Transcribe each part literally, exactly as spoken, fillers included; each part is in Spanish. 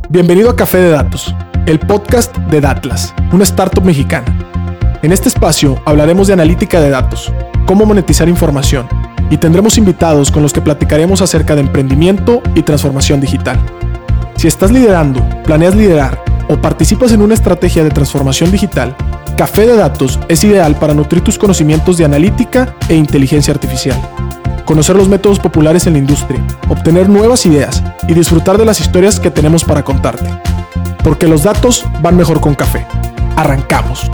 Bienvenido a Café de Datos, el podcast de Datlas, una startup mexicana. En este espacio hablaremos de analítica de datos, cómo monetizar información, y tendremos invitados con los que platicaremos acerca de emprendimiento y transformación digital. Si estás liderando, planeas liderar o participas en una estrategia de transformación digital, Café de Datos es ideal para nutrir tus conocimientos de analítica e inteligencia artificial, conocer los métodos populares en la industria, obtener nuevas ideas y disfrutar de las historias que tenemos para contarte. Porque los datos van mejor con café. ¡Arrancamos!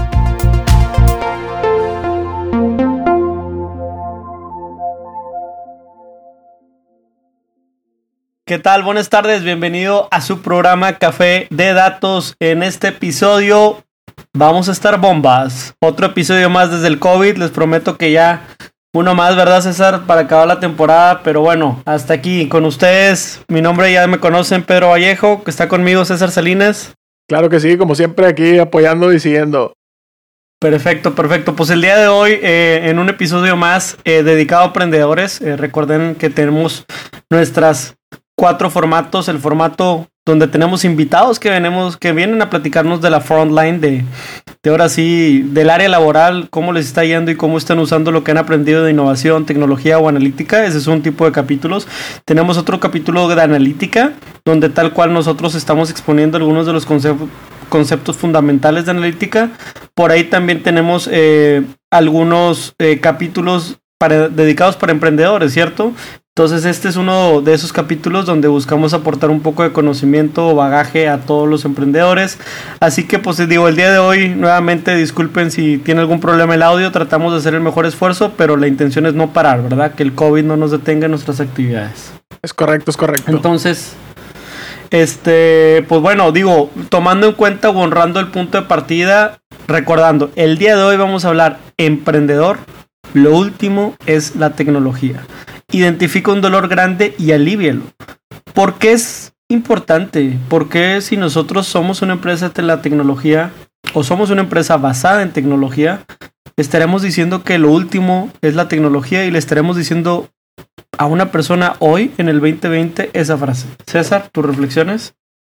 ¿Qué tal? Buenas tardes, bienvenido a su programa Café de Datos. En este episodio vamos a estar bombas. Otro episodio más desde el COVID, les prometo que ya uno más, ¿verdad, César? Para acabar la temporada, pero bueno, hasta aquí con ustedes. Mi nombre ya me conocen, Pedro Vallejo, que está conmigo César Salinas. Claro que sí, como siempre aquí apoyando y siguiendo. Perfecto, perfecto. Pues el día de hoy, eh, en un episodio más eh, dedicado a emprendedores, eh, recuerden que tenemos nuestras cuatro formatos, el formato donde tenemos invitados que venimos, que vienen a platicarnos de la frontline, de, de ahora sí, del área laboral, cómo les está yendo y cómo están usando lo que han aprendido de innovación, tecnología o analítica. Ese es un tipo de capítulos. Tenemos otro capítulo de analítica, donde tal cual nosotros estamos exponiendo algunos de los conceptos conceptos fundamentales de analítica. Por ahí también tenemos eh, algunos eh, capítulos para, dedicados para emprendedores, ¿cierto? Entonces este es uno de esos capítulos donde buscamos aportar un poco de conocimiento o bagaje a todos los emprendedores. Así que pues digo, el día de hoy nuevamente disculpen si tiene algún problema el audio, tratamos de hacer el mejor esfuerzo, pero la intención es no parar, ¿verdad? Que el COVID no nos detenga en nuestras actividades. Es correcto, es correcto. Entonces, este, pues bueno, digo, tomando en cuenta o honrando el punto de partida, recordando, el día de hoy vamos a hablar emprendedor, lo último es la tecnología. Identifica un dolor grande y alívialo. ¿Por qué es importante? ¿Por qué si nosotros somos una empresa de la tecnología o somos una empresa basada en tecnología, estaremos diciendo que lo último es la tecnología y le estaremos diciendo a una persona hoy en el veinte veinte esa frase? César, ¿tus reflexiones?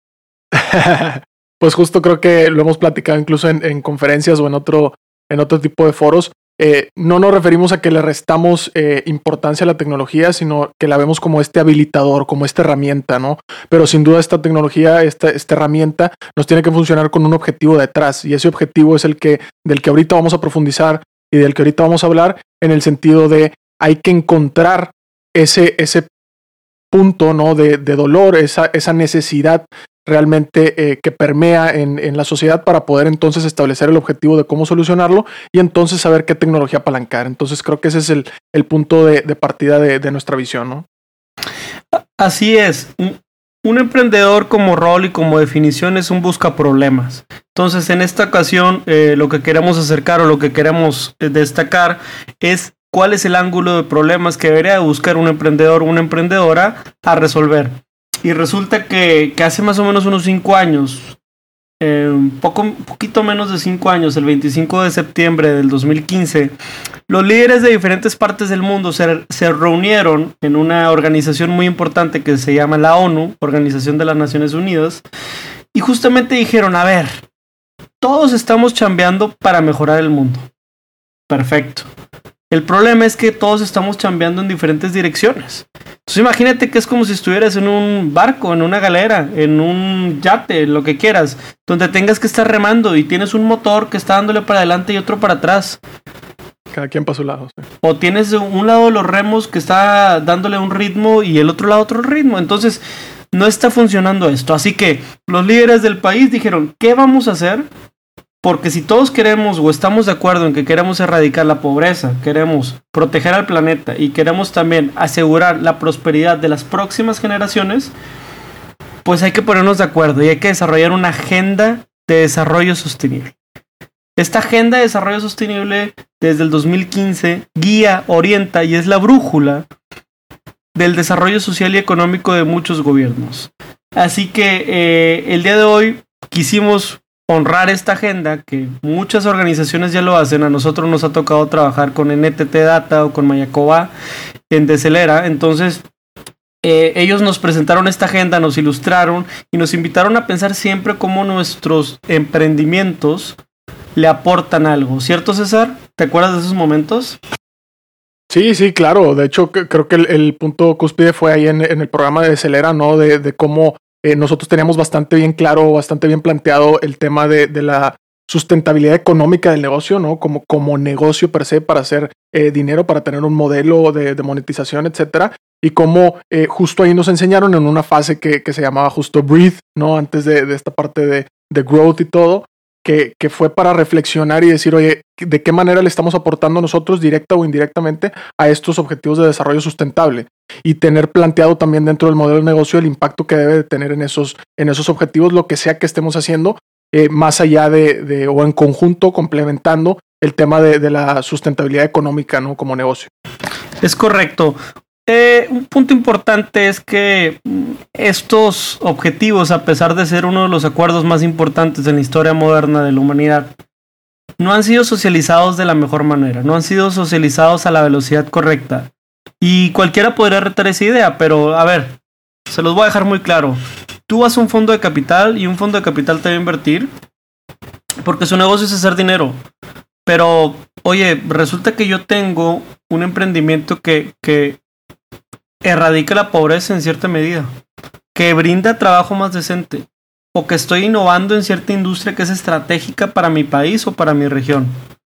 Pues justo creo que lo hemos platicado incluso en, en conferencias o en otro, en otro tipo de foros. Eh, no nos referimos a que le restamos eh, importancia a la tecnología, sino que la vemos como este habilitador, como esta herramienta, ¿no? Pero sin duda esta tecnología, esta, esta herramienta nos tiene que funcionar con un objetivo detrás, y ese objetivo es el que, del que ahorita vamos a profundizar y del que ahorita vamos a hablar, en el sentido de hay que encontrar ese, ese punto, ¿no? de, de dolor, esa, esa necesidad realmente eh, que permea en, en la sociedad para poder entonces establecer el objetivo de cómo solucionarlo y entonces saber qué tecnología apalancar. Entonces creo que ese es el, el punto de, de partida de, de nuestra visión, ¿no? Así es. Un, un emprendedor como rol y como definición es un busca problemas. Entonces en esta ocasión eh, lo que queremos acercar o lo que queremos eh, destacar es cuál es el ángulo de problemas que debería buscar un emprendedor o una emprendedora a resolver. Y resulta que, que hace más o menos unos cinco años, eh, un poco, poquito menos de cinco años, el veinticinco de septiembre del dos mil quince, los líderes de diferentes partes del mundo se, se reunieron en una organización muy importante que se llama la ONU, Organización de las Naciones Unidas, y justamente dijeron, a ver, todos estamos chambeando para mejorar el mundo. Perfecto. El problema es que todos estamos chambeando en diferentes direcciones. Entonces imagínate que es como si estuvieras en un barco, en una galera, en un yate, lo que quieras, donde tengas que estar remando y tienes un motor que está dándole para adelante y otro para atrás. Cada quien para su lado. Sí. O tienes un lado de los remos que está dándole un ritmo y el otro lado otro ritmo. Entonces no está funcionando esto. Así que los líderes del país dijeron, ¿qué vamos a hacer? Porque si todos queremos o estamos de acuerdo en que queremos erradicar la pobreza, queremos proteger al planeta y queremos también asegurar la prosperidad de las próximas generaciones, pues hay que ponernos de acuerdo y hay que desarrollar una agenda de desarrollo sostenible. Esta agenda de desarrollo sostenible desde el dos mil quince guía, orienta y es la brújula del desarrollo social y económico de muchos gobiernos. Así que eh, el día de hoy quisimos honrar esta agenda, que muchas organizaciones ya lo hacen. A nosotros nos ha tocado trabajar con N T T Data o con Mayacoba en Decelera. Entonces eh, ellos nos presentaron esta agenda, nos ilustraron y nos invitaron a pensar siempre cómo nuestros emprendimientos le aportan algo, ¿cierto, César? ¿Te acuerdas de esos momentos? Sí, sí, claro. De hecho, c- creo que el, el punto cúspide fue ahí en, en el programa de Celera, ¿no? De, de cómo eh, nosotros teníamos bastante bien claro, bastante bien planteado el tema de, de la sustentabilidad económica del negocio, ¿no? Como, como negocio per se, para hacer eh, dinero, para tener un modelo de, de monetización, etcétera. Y cómo eh, justo ahí nos enseñaron en una fase que, que se llamaba justo Breathe, ¿no? Antes de, de esta parte de, de growth y todo. Que, que fue para reflexionar y decir, oye, ¿de qué manera le estamos aportando nosotros directa o indirectamente a estos objetivos de desarrollo sustentable? Y tener planteado también dentro del modelo de negocio el impacto que debe de tener en esos, en esos objetivos, lo que sea que estemos haciendo, eh, más allá de, de, o en conjunto, complementando el tema de, de la sustentabilidad económica, ¿no? Como negocio. Es correcto. Eh, un punto importante es que estos objetivos, a pesar de ser uno de los acuerdos más importantes en la historia moderna de la humanidad, no han sido socializados de la mejor manera, no han sido socializados a la velocidad correcta. Y cualquiera podría retar esa idea, pero a ver, se los voy a dejar muy claro. Tú vas a un fondo de capital y un fondo de capital te va a invertir porque su negocio es hacer dinero. Pero, oye, resulta que yo tengo un emprendimiento que... que erradica la pobreza en cierta medida, que brinda trabajo más decente, o que estoy innovando en cierta industria que es estratégica para mi país o para mi región.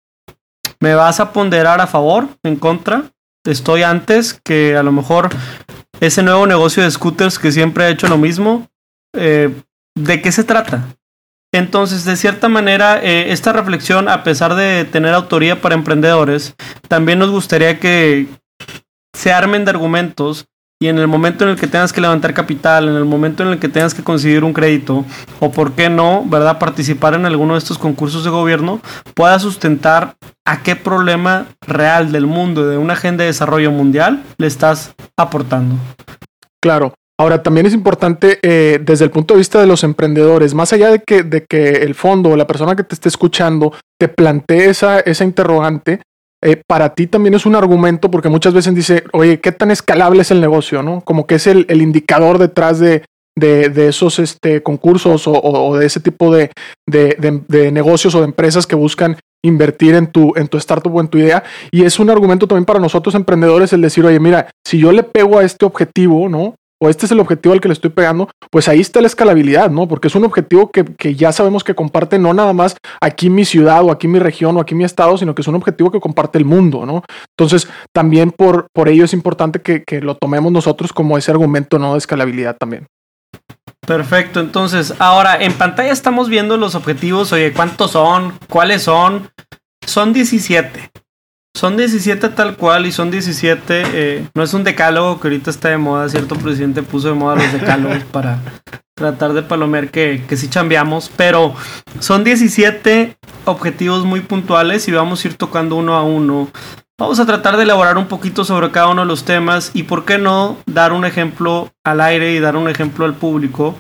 ¿Me vas a ponderar a favor, en contra? Estoy antes que a lo mejor ese nuevo negocio de scooters que siempre ha hecho lo mismo. Eh, ¿De qué se trata? Entonces, de cierta manera, eh, esta reflexión, a pesar de tener autoría para emprendedores, también nos gustaría que se armen de argumentos y en el momento en el que tengas que levantar capital, en el momento en el que tengas que conseguir un crédito o por qué no, ¿verdad?, participar en alguno de estos concursos de gobierno, puedas sustentar a qué problema real del mundo, de una agenda de desarrollo mundial, le estás aportando. Claro. Ahora, también es importante eh, desde el punto de vista de los emprendedores, más allá de que, de que el fondo o la persona que te esté escuchando te plantee esa, esa interrogante, Eh, para ti también es un argumento porque muchas veces dice, oye, ¿qué tan escalable es el negocio? ¿No? Como que es el, el indicador detrás de, de, de esos este, concursos o, o, o de ese tipo de, de, de, de negocios o de empresas que buscan invertir en tu, en tu startup o en tu idea. Y es un argumento también para nosotros emprendedores el decir, oye, mira, si yo le pego a este objetivo, ¿no? O este es el objetivo al que le estoy pegando, pues ahí está la escalabilidad, ¿no? Porque es un objetivo que, que ya sabemos que comparte no nada más aquí mi ciudad o aquí mi región o aquí mi estado, sino que es un objetivo que comparte el mundo, ¿no? Entonces, también por, por ello es importante que, que lo tomemos nosotros como ese argumento, ¿no? De escalabilidad también. Perfecto, entonces, ahora en pantalla estamos viendo los objetivos, oye, ¿cuántos son? ¿Cuáles son? Son diecisiete. Son diecisiete tal cual y son diecisiete, eh, no es un decálogo que ahorita está de moda, cierto presidente puso de moda los decálogos para tratar de palomear que, que sí chambeamos, pero son diecisiete objetivos muy puntuales y vamos a ir tocando uno a uno. Vamos a tratar de elaborar un poquito sobre cada uno de los temas y por qué no dar un ejemplo al aire y dar un ejemplo al público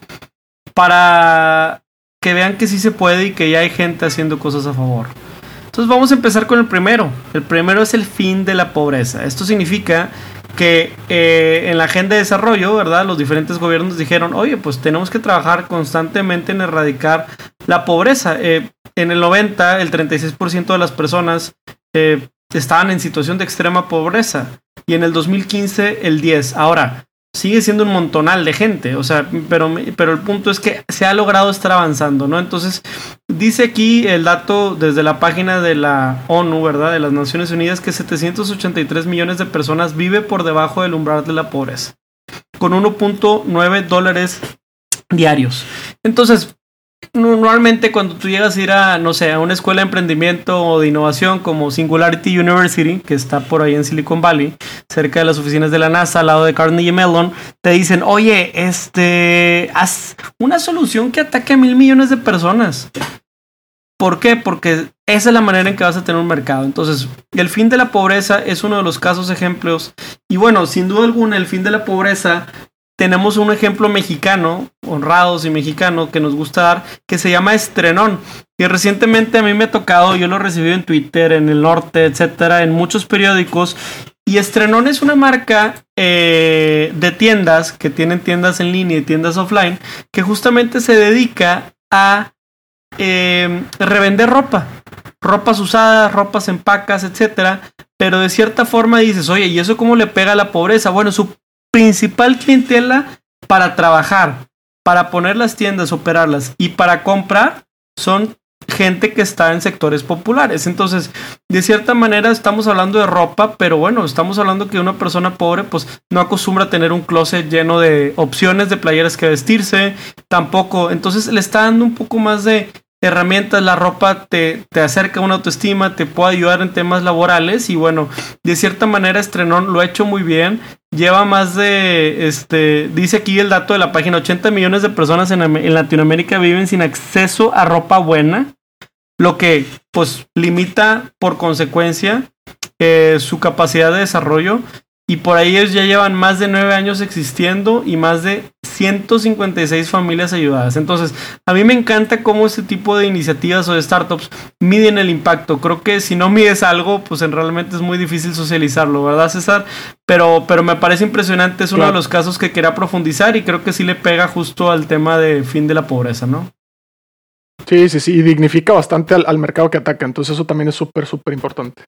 para que vean que sí se puede y que ya hay gente haciendo cosas a favor. Entonces vamos a empezar con el primero. El primero es el fin de la pobreza. Esto significa que eh, en la agenda de desarrollo, ¿verdad?, los diferentes gobiernos dijeron, oye, pues tenemos que trabajar constantemente en erradicar la pobreza. Eh, en el noventa, el treinta y seis por ciento de las personas eh, estaban en situación de extrema pobreza. Y en el dos mil quince, el diez por ciento. Ahora, sigue siendo un montonal de gente, o sea, pero, pero el punto es que se ha logrado estar avanzando, ¿no? Entonces, dice aquí el dato desde la página de la ONU, ¿verdad?, de las Naciones Unidas, que setecientos ochenta y tres millones de personas vive por debajo del umbral de la pobreza, con uno punto nueve dólares diarios. Entonces, normalmente cuando tú llegas a ir a, no sé, a una escuela de emprendimiento o de innovación como Singularity University, que está por ahí en Silicon Valley, cerca de las oficinas de la NASA, al lado de Carnegie Mellon, te dicen, oye, este, haz una solución que ataque a mil millones de personas. ¿Por qué? Porque esa es la manera en que vas a tener un mercado. Entonces, el fin de la pobreza es uno de los casos ejemplos. Y bueno, sin duda alguna, el fin de la pobreza, tenemos un ejemplo mexicano, honrados y mexicano, que nos gusta dar, que se llama Estrenón. Y recientemente a mí me ha tocado, yo lo he recibido en Twitter, en El Norte, etcétera, en muchos periódicos. Y Estrenón es una marca eh, de tiendas que tienen tiendas en línea y tiendas offline que justamente se dedica a eh, revender ropa. Ropas usadas, ropas en pacas, etcétera. Pero de cierta forma dices, oye, ¿y eso cómo le pega a la pobreza? Bueno, su principal clientela para trabajar, para poner las tiendas, operarlas y para comprar son gente que está en sectores populares. Entonces, de cierta manera estamos hablando de ropa, pero bueno, estamos hablando que una persona pobre pues no acostumbra a tener un closet lleno de opciones de playeras que vestirse, tampoco. Entonces le está dando un poco más de herramientas. La ropa te, te acerca a una autoestima, te puede ayudar en temas laborales y bueno, de cierta manera Estrenón lo ha hecho muy bien. Lleva más de, este, dice aquí el dato de la página, ochenta millones de personas en, en Latinoamérica viven sin acceso a ropa buena, lo que pues limita por consecuencia eh, su capacidad de desarrollo. Y por ahí ellos ya llevan más de nueve años existiendo y más de ciento cincuenta y seis familias ayudadas. Entonces, a mí me encanta cómo este tipo de iniciativas o de startups miden el impacto. Creo que si no mides algo, pues en realmente es muy difícil socializarlo, ¿verdad, César? Pero, pero me parece impresionante, es uno claro. de los casos que quería profundizar y creo que sí le pega justo al tema de fin de la pobreza, ¿no? Sí, sí, sí, y dignifica bastante al, al mercado que ataca. Entonces eso también es súper, súper importante.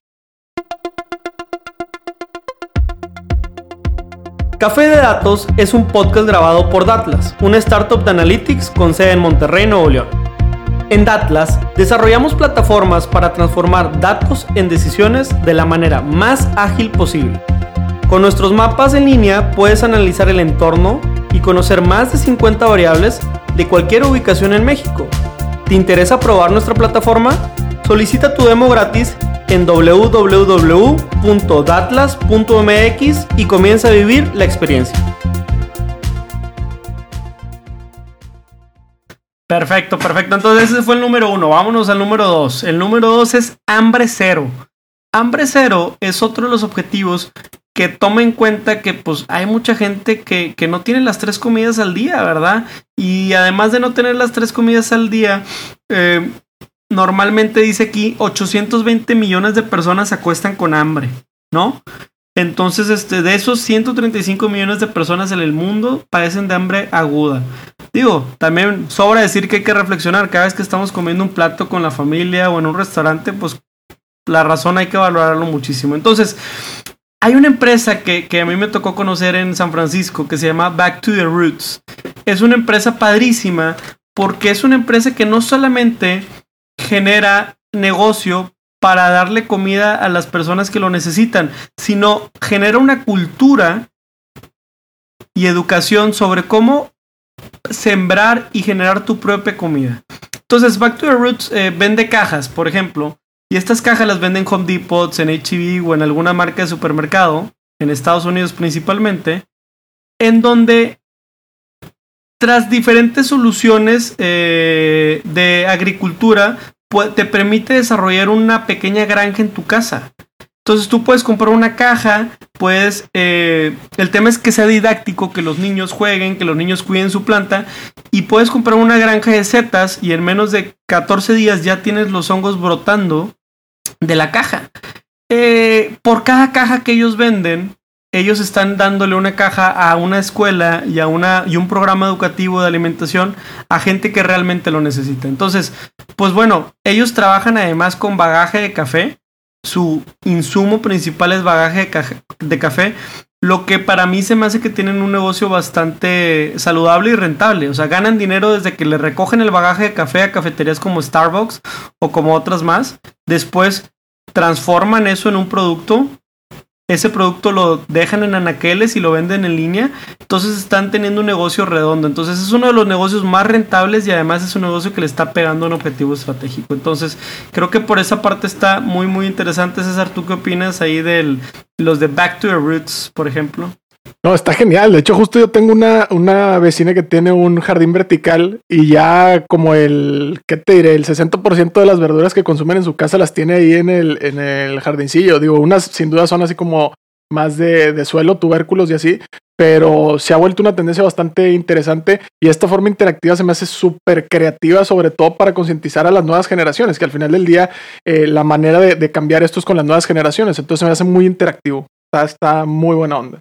Café de Datos es un podcast grabado por Datlas, una startup de analytics con sede en Monterrey, Nuevo León. En Datlas desarrollamos plataformas para transformar datos en decisiones de la manera más ágil posible. Con nuestros mapas en línea puedes analizar el entorno y conocer más de cincuenta variables de cualquier ubicación en México. ¿Te interesa probar nuestra plataforma? Solicita tu demo gratis en doble u doble u doble u punto datlas punto m x y comienza a vivir la experiencia. Perfecto, perfecto. Entonces ese fue el número uno. Vámonos al número dos. El número dos es hambre cero. Hambre cero es otro de los objetivos que toma en cuenta que pues hay mucha gente que, que no tiene las tres comidas al día, ¿verdad? Y además de no tener las tres comidas al día, eh, normalmente dice aquí ochocientos veinte millones de personas se acuestan con hambre, ¿no? Entonces, este, de esos ciento treinta y cinco millones de personas en el mundo padecen de hambre aguda. Digo, también sobra decir que hay que reflexionar. Cada vez que estamos comiendo un plato con la familia o en un restaurante, pues la razón hay que valorarlo muchísimo. Entonces, hay una empresa que, que a mí me tocó conocer en San Francisco que se llama Back to the Roots. Es una empresa padrísima porque es una empresa que no solamente genera negocio para darle comida a las personas que lo necesitan, sino genera una cultura y educación sobre cómo sembrar y generar tu propia comida. Entonces, Back to the Roots eh, vende cajas, por ejemplo, y estas cajas las venden en Home Depot, en H E B o en alguna marca de supermercado, en Estados Unidos principalmente, en donde tras diferentes soluciones eh, de agricultura te permite desarrollar una pequeña granja en tu casa. Entonces tú puedes comprar una caja, puedes, eh, el tema es que sea didáctico, que los niños jueguen, que los niños cuiden su planta, y puedes comprar una granja de setas y en menos de catorce días ya tienes los hongos brotando de la caja. Eh, por cada caja que ellos venden, ellos están dándole una caja a una escuela y a una y un programa educativo de alimentación a gente que realmente lo necesita. Entonces, pues bueno, ellos trabajan además con bagaje de café. Su insumo principal es bagaje de, ca- de café, lo que para mí se me hace que tienen un negocio bastante saludable y rentable. O sea, ganan dinero desde que le recogen el bagaje de café a cafeterías como Starbucks o como otras más. Después transforman eso en un producto. Ese producto lo dejan en anaqueles y lo venden en línea. Entonces están teniendo un negocio redondo. Entonces es uno de los negocios más rentables y además es un negocio que le está pegando un objetivo estratégico. Entonces creo que por esa parte está muy muy interesante. César, ¿tú qué opinas ahí de los de Back to the Roots, por ejemplo? No, está genial. De hecho, justo yo tengo una, una vecina que tiene un jardín vertical y ya como el, ¿qué te diré? El sesenta por ciento de las verduras que consumen en su casa las tiene ahí en el, en el jardincillo. Digo, unas sin duda son así como más de, de suelo, tubérculos y así, pero se ha vuelto una tendencia bastante interesante y esta forma interactiva se me hace súper creativa, sobre todo para concientizar a las nuevas generaciones, que al final del día eh, la manera de, de cambiar esto es con las nuevas generaciones. Entonces se me hace muy interactivo. Está, está muy buena onda.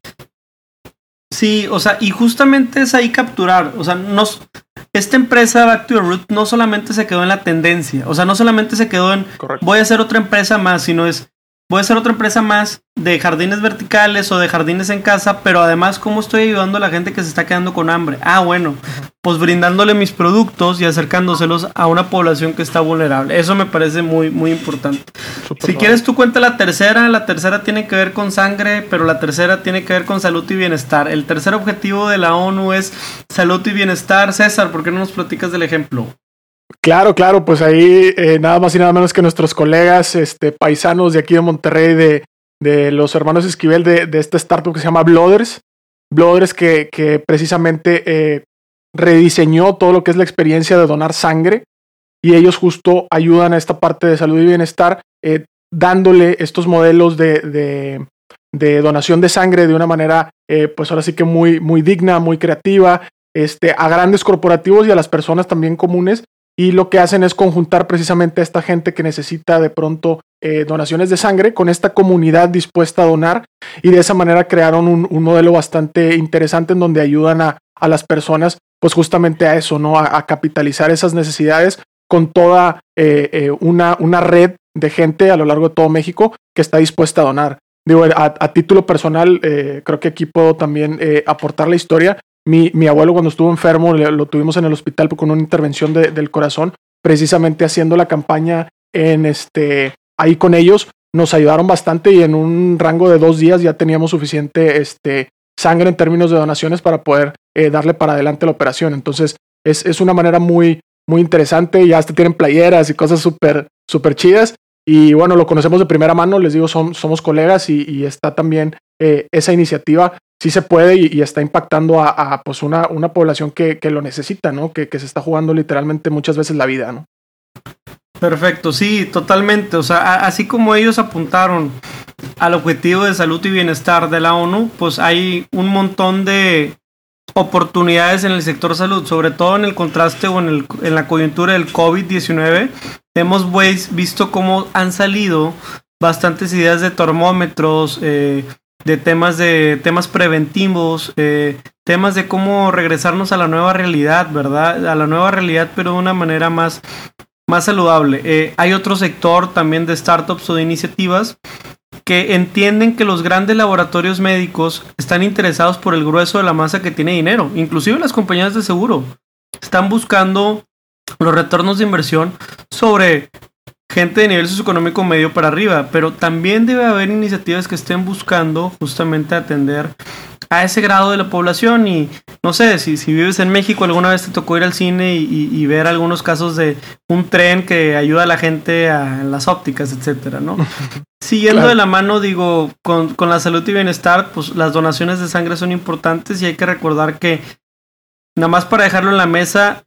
Sí, o sea, y justamente es ahí capturar, o sea, nos, esta empresa Back to the Root no solamente se quedó en la tendencia, o sea, no solamente se quedó en Correcto. Voy a hacer otra empresa más, sino es voy a hacer otra empresa más de jardines verticales o de jardines en casa, pero además, ¿cómo estoy ayudando a la gente que se está quedando con hambre? Ah, bueno, uh-huh. pues brindándole mis productos y acercándoselos a una población que está vulnerable. Eso me parece muy, muy importante. Super si bueno. quieres, tú cuenta la tercera. La tercera tiene que ver con sangre, pero la tercera tiene que ver con salud y bienestar. El tercer objetivo de la ONU es salud y bienestar. César, ¿por qué no nos platicas del ejemplo? Claro, claro, pues ahí eh, nada más y nada menos que nuestros colegas este, paisanos de aquí de Monterrey, de, de los hermanos Esquivel, de, de esta startup que se llama Blooders, Blooders que, que precisamente eh, rediseñó todo lo que es la experiencia de donar sangre, y ellos justo ayudan a esta parte de salud y bienestar, eh, dándole estos modelos de, de, de donación de sangre de una manera, eh, pues ahora sí que muy, muy digna, muy creativa, este, a grandes corporativos y a las personas también comunes. Y lo que hacen es conjuntar precisamente a esta gente que necesita de pronto eh, donaciones de sangre con esta comunidad dispuesta a donar, y de esa manera crearon un, un modelo bastante interesante en donde ayudan a, a las personas pues justamente a eso, ¿no? A, a capitalizar esas necesidades con toda eh, eh, una, una red de gente a lo largo de todo México que está dispuesta a donar. Digo, a, a título personal, eh, creo que aquí puedo también eh, aportar la historia. Mi, mi abuelo, cuando estuvo enfermo, le, lo tuvimos en el hospital con una intervención de, del corazón, precisamente haciendo la campaña en este, ahí con ellos. Nos ayudaron bastante y en un rango de dos días ya teníamos suficiente este, sangre en términos de donaciones para poder eh, darle para adelante la operación. Entonces es, es una manera muy, muy interesante. Ya hasta tienen playeras y cosas súper súper chidas. Y bueno, lo conocemos de primera mano, les digo, son, somos colegas, y, y está también eh, esa iniciativa. Sí se puede y, y está impactando a, a pues una, una población que, que lo necesita, ¿no? Que, que se está jugando literalmente muchas veces la vida, ¿no? Perfecto, sí, totalmente. O sea, a, así como ellos apuntaron al objetivo de salud y bienestar de la ONU, pues hay un montón de oportunidades en el sector salud, sobre todo en el contraste o en, el, en la coyuntura del COVID diecinueve. Hemos pues, visto cómo han salido bastantes ideas de termómetros, eh, de temas de temas preventivos, eh, temas de cómo regresarnos a la nueva realidad, ¿verdad? A la nueva realidad, pero de una manera más, más saludable. Eh, hay otro sector también de startups o de iniciativas que entienden que los grandes laboratorios médicos están interesados por el grueso de la masa que tiene dinero. Inclusive las compañías de seguro están buscando los retornos de inversión sobre gente de nivel socioeconómico medio para arriba, pero también debe haber iniciativas que estén buscando justamente atender a ese grado de la población. Y no sé, si, si vives en México, alguna vez te tocó ir al cine y, y, y ver algunos casos de un tren que ayuda a la gente a, en las ópticas, etcétera, ¿no? Siguiendo claro. de la mano, digo, con, con la salud y bienestar, pues las donaciones de sangre son importantes, y hay que recordar que, nada más para dejarlo en la mesa,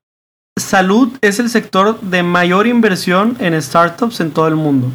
salud es el sector de mayor inversión en startups en todo el mundo.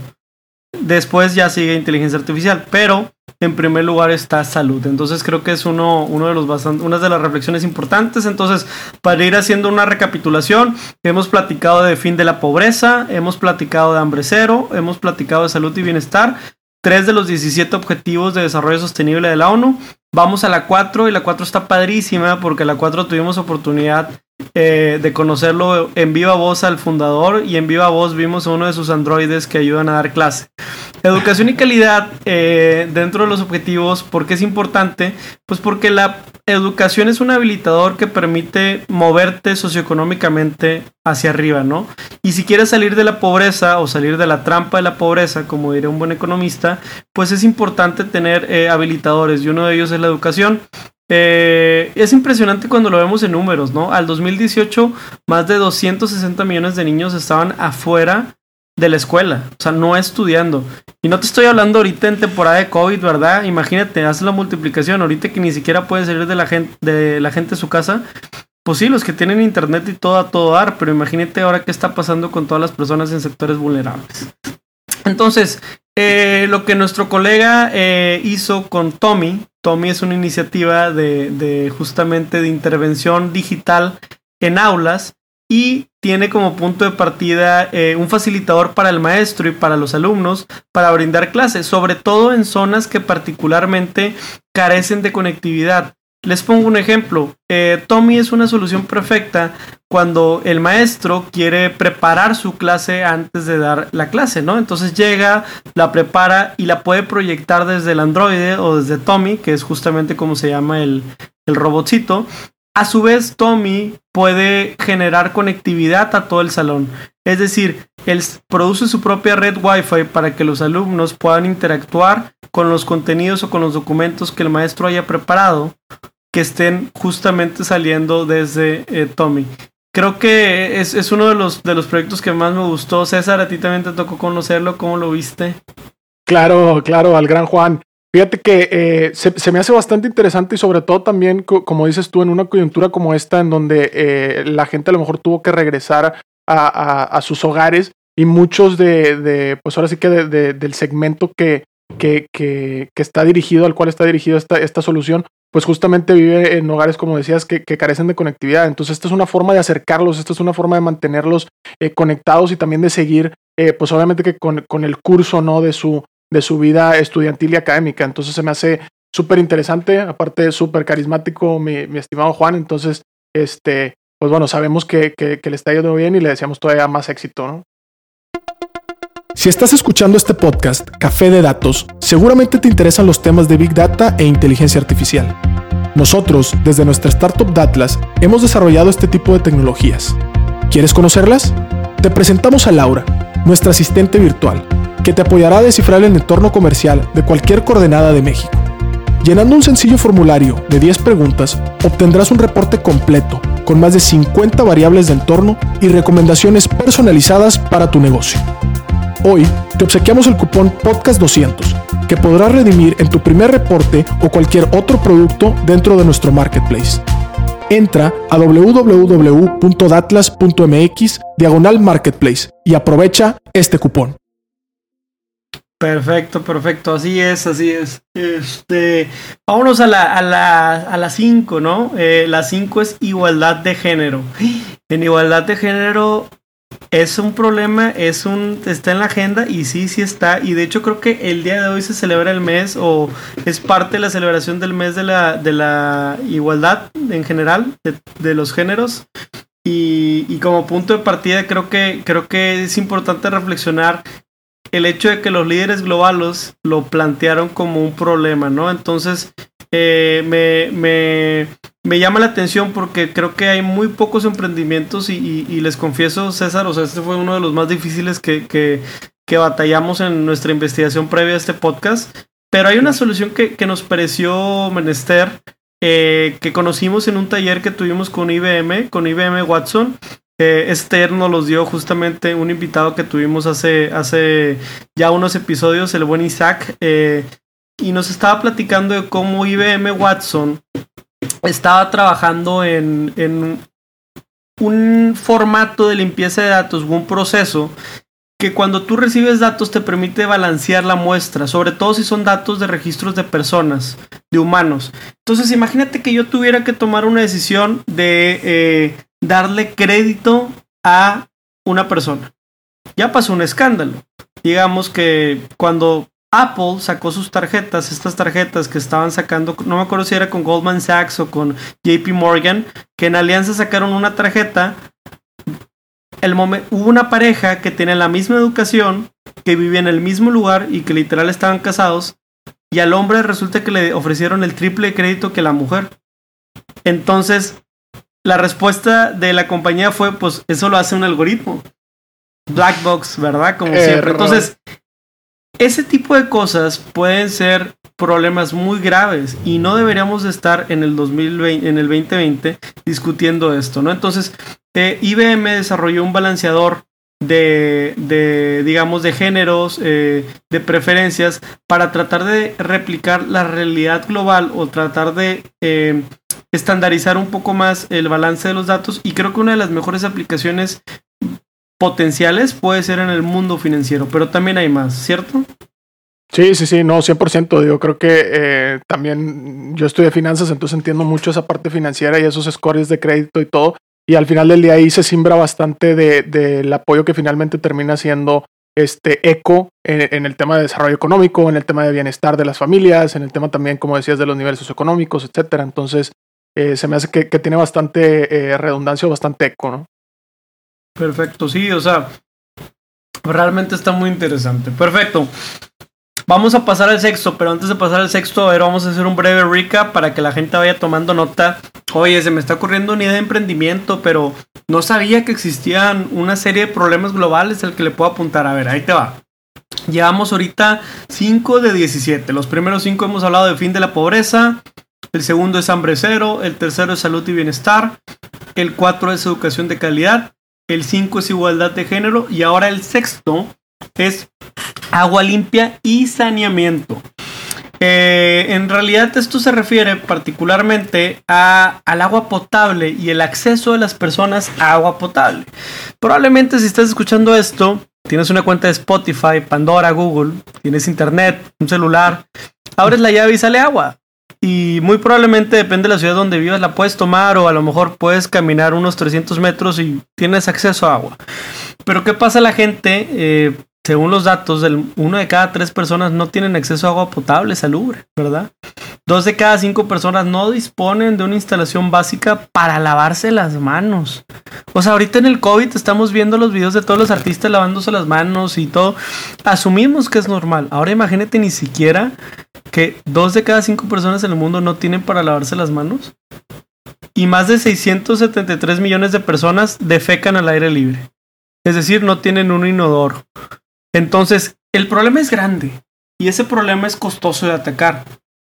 Después ya sigue inteligencia artificial, pero en primer lugar está salud. Entonces creo que es uno, uno de los bastante, una de las reflexiones importantes. Entonces, para ir haciendo una recapitulación, hemos platicado de fin de la pobreza, hemos platicado de hambre cero, hemos platicado de salud y bienestar, tres de los diecisiete objetivos de desarrollo sostenible de la ONU. Vamos a la cuatro, y la cuatro está padrísima porque la cuatro tuvimos oportunidad eh, de conocerlo en viva voz al fundador, y en viva voz vimos a uno de sus androides que ayudan a dar clase. Educación y calidad eh, dentro de los objetivos. ¿Por qué es importante? Pues porque la educación es un habilitador que permite moverte socioeconómicamente hacia arriba, ¿no? Y si quieres salir de la pobreza o salir de la trampa de la pobreza, como diría un buen economista, pues es importante tener eh, habilitadores, y uno de ellos es la educación. Eh, es impresionante cuando lo vemos en números, ¿no? Al dos mil dieciocho, más de doscientos sesenta millones de niños estaban afuera de la escuela, o sea, no estudiando. Y no te estoy hablando ahorita en temporada de COVID, ¿verdad? Imagínate, haz la multiplicación ahorita que ni siquiera puede salir de la gente de la gente de su casa. Pues sí, los que tienen internet y todo a todo dar, pero imagínate ahora qué está pasando con todas las personas en sectores vulnerables. Entonces, eh, lo que nuestro colega eh, hizo con Tommy, Tommy es una iniciativa de, de justamente de intervención digital en aulas, y tiene como punto de partida eh, un facilitador para el maestro y para los alumnos para brindar clases, sobre todo en zonas que particularmente carecen de conectividad. Les pongo un ejemplo. Eh, Tommy es una solución perfecta cuando el maestro quiere preparar su clase antes de dar la clase, ¿no? Entonces llega, la prepara y la puede proyectar desde el Android o desde Tommy, que es justamente como se llama el, el robotcito. A su vez, Tommy puede generar conectividad a todo el salón. Es decir, él produce su propia red Wi-Fi para que los alumnos puedan interactuar con los contenidos o con los documentos que el maestro haya preparado, que estén justamente saliendo desde eh, Tommy. Creo que es, es uno de los, de los proyectos que más me gustó. César, a ti también te tocó conocerlo. ¿Cómo lo viste? Claro, claro, al gran Juan. Fíjate que eh, se, se me hace bastante interesante y sobre todo también, co- como dices tú, en una coyuntura como esta en donde eh, la gente a lo mejor tuvo que regresar a, a, a sus hogares y muchos de, de pues ahora sí que de, de, del segmento que, que, que, que está dirigido, al cual está dirigido esta, esta solución, pues justamente vive en hogares, como decías, que, que carecen de conectividad. Entonces esta es una forma de acercarlos, esta es una forma de mantenerlos eh, conectados y también de seguir, eh, pues obviamente que con, con el curso, ¿no? de su de su vida estudiantil y académica. Entonces se me hace súper interesante, aparte súper carismático mi, mi estimado Juan. Entonces, este, pues bueno, sabemos que, que, que le está yendo bien y le deseamos todavía más éxito, ¿no? Si estás escuchando este podcast, Café de Datos, seguramente te interesan los temas de Big Data e inteligencia artificial. Nosotros, desde nuestra startup Datlas, hemos desarrollado este tipo de tecnologías. ¿Quieres conocerlas? Te presentamos a Laura, nuestra asistente virtual, que te apoyará a descifrar el entorno comercial de cualquier coordenada de México. Llenando un sencillo formulario de diez preguntas, obtendrás un reporte completo con más de cincuenta variables de entorno y recomendaciones personalizadas para tu negocio. Hoy te obsequiamos el cupón podcast doscientos, que podrás redimir en tu primer reporte o cualquier otro producto dentro de nuestro marketplace. Entra a doble u doble u doble u punto datlas punto m x diagonal marketplace y aprovecha este cupón. Perfecto, perfecto, así es, así es. Este, vámonos a la a la a la cinco, ¿no? Eh, la cinco es igualdad de género. En igualdad de género es un problema, es un está en la agenda y sí, sí está. Y de hecho creo que el día de hoy se celebra el mes o es parte de la celebración del mes de la de la igualdad en general de, de los géneros. Y, y como punto de partida creo que creo que es importante reflexionar el hecho de que los líderes globales lo plantearon como un problema, ¿no? Entonces, eh, me, me, me llama la atención porque creo que hay muy pocos emprendimientos y, y, y les confieso, César, o sea, este fue uno de los más difíciles que, que, que batallamos en nuestra investigación previa a este podcast, pero hay una solución que, que nos pareció menester, eh, que conocimos en un taller que tuvimos con I B M, con I B M Watson. Eh, este nos los dio justamente un invitado que tuvimos hace, hace ya unos episodios, el buen Isaac, eh, y nos estaba platicando de cómo I B M Watson estaba trabajando en, en un formato de limpieza de datos, un proceso que cuando tú recibes datos te permite balancear la muestra, sobre todo si son datos de registros de personas, de humanos. Entonces imagínate que yo tuviera que tomar una decisión de eh, darle crédito a una persona. Ya pasó un escándalo. Digamos que cuando Apple sacó sus tarjetas, estas tarjetas que estaban sacando, no me acuerdo si era con Goldman Sachs o con J P Morgan, que en alianza sacaron una tarjeta. El momen- hubo una pareja que tenía la misma educación, que vivía en el mismo lugar y que literal estaban casados, y al hombre resulta que le ofrecieron el triple de crédito que la mujer. Entonces la respuesta de la compañía fue, pues eso lo hace un algoritmo. Black box, ¿verdad? Como Error. siempre. Entonces, ese tipo de cosas pueden ser problemas muy graves y no deberíamos de estar en el dos mil veinte, en el veinte veinte discutiendo esto, ¿no? Entonces, eh, I B M desarrolló un balanceador de, de digamos, de géneros, eh, de preferencias, para tratar de replicar la realidad global o tratar de eh, estandarizar un poco más el balance de los datos, y creo que una de las mejores aplicaciones potenciales puede ser en el mundo financiero, pero también hay más, ¿cierto? Sí, sí, sí, no, cien por ciento. Yo creo que eh, también yo estudié finanzas, entonces entiendo mucho esa parte financiera y esos scores de crédito y todo. y al final del día ahí se siembra bastante de, del apoyo que finalmente termina siendo este eco en, en el tema de desarrollo económico, en el tema de bienestar de las familias, en el tema también, como decías, de los niveles socioeconómicos, etcétera. Entonces, eh, se me hace que, que tiene bastante eh, redundancia o bastante eco, ¿no? Perfecto, sí, o sea, realmente está muy interesante. Perfecto. Vamos a pasar al sexto, pero antes de pasar al sexto, a ver, vamos a hacer un breve recap para que la gente vaya tomando nota. Oye, se me está ocurriendo una idea de emprendimiento, pero no sabía que existían una serie de problemas globales al que le puedo apuntar. A ver, ahí te va. Llevamos ahorita cinco de diecisiete. Los primeros cinco hemos hablado de fin de la pobreza. El segundo es hambre cero. El tercero es salud y bienestar. El cuatro es educación de calidad. El cinco es igualdad de género. Y ahora el sexto es agua limpia y saneamiento. Eh, en realidad esto se refiere particularmente a, al agua potable y el acceso de las personas a agua potable. Probablemente si estás escuchando esto, tienes una cuenta de Spotify, Pandora, Google, tienes internet, un celular, abres la llave y sale agua. Y muy probablemente, depende de la ciudad donde vivas, la puedes tomar, o a lo mejor puedes caminar unos trescientos metros y tienes acceso a agua. Pero ¿qué pasa? La gente, eh, según los datos, del uno de cada tres personas no tienen acceso a agua potable, salubre, ¿verdad? Dos de cada cinco personas no disponen de una instalación básica para lavarse las manos. O sea, ahorita en el COVID estamos viendo los videos de todos los artistas lavándose las manos y todo. Asumimos que es normal. Ahora imagínate ni siquiera que dos de cada cinco personas en el mundo no tienen para lavarse las manos. Y más de seiscientos setenta y tres millones de personas defecan al aire libre. Es decir, no tienen un inodoro. Entonces, el problema es grande. Y ese problema es costoso de atacar.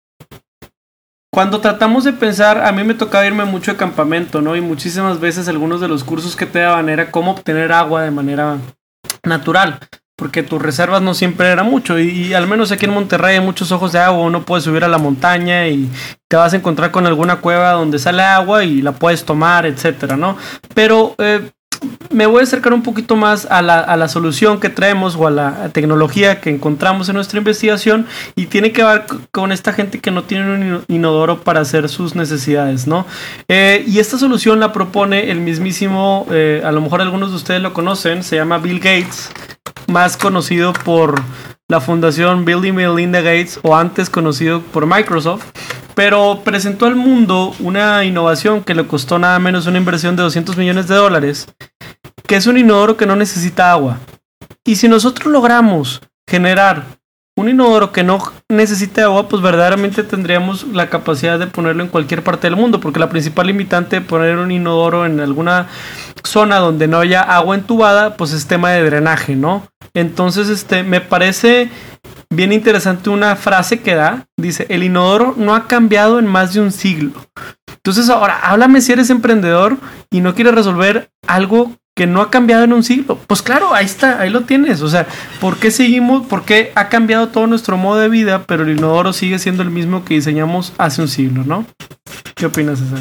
Cuando tratamos de pensar, a mí me tocaba irme mucho de campamento, ¿no? Y muchísimas veces algunos de los cursos que te daban era cómo obtener agua de manera natural. Porque tus reservas no siempre era mucho. Y, y al menos aquí en Monterrey hay muchos ojos de agua. Uno puede subir a la montaña y te vas a encontrar con alguna cueva donde sale agua y la puedes tomar, etcétera, ¿no? Pero eh, me voy a acercar un poquito más a la, a la solución que traemos o a la tecnología que encontramos en nuestra investigación, y tiene que ver con esta gente que no tiene un inodoro para hacer sus necesidades, ¿no? Eh, y esta solución la propone el mismísimo, eh, a lo mejor algunos de ustedes lo conocen, se llama Bill Gates, más conocido por la fundación Bill y Melinda Gates, o antes conocido por Microsoft. Pero presentó al mundo una innovación que le costó nada menos una inversión de doscientos millones de dólares, que es un inodoro que no necesita agua. Y si nosotros logramos generar un inodoro que no necesite agua, pues verdaderamente tendríamos la capacidad de ponerlo en cualquier parte del mundo, porque la principal limitante de poner un inodoro en alguna zona donde no haya agua entubada, pues es tema de drenaje, ¿no? Entonces, este, me parece bien interesante una frase que da, dice, el inodoro no ha cambiado en más de un siglo. Entonces ahora, háblame si eres emprendedor y no quieres resolver algo que no ha cambiado en un siglo. Pues claro, ahí está, ahí lo tienes. O sea, ¿por qué seguimos? ¿Por qué ha cambiado todo nuestro modo de vida, pero el inodoro sigue siendo el mismo que diseñamos hace un siglo, ¿no? ¿Qué opinas, César?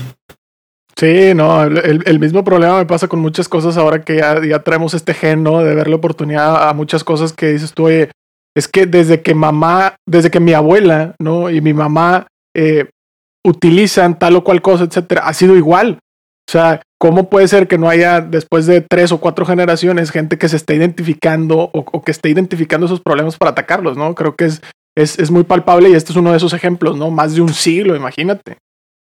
Sí, no, el, el mismo problema me pasa con muchas cosas ahora que ya, ya traemos este gen, ¿no? De ver la oportunidad a muchas cosas que dices tú, oye, es que desde que mamá, desde que mi abuela, ¿no? Y mi mamá eh, utilizan tal o cual cosa, etcétera, ha sido igual. O sea, ¿cómo puede ser que no haya, después de tres o cuatro generaciones, gente que se esté identificando o, o que esté identificando esos problemas para atacarlos, ¿no? Creo que es, es, es muy palpable, y este es uno de esos ejemplos, ¿no? Más de un siglo, imagínate.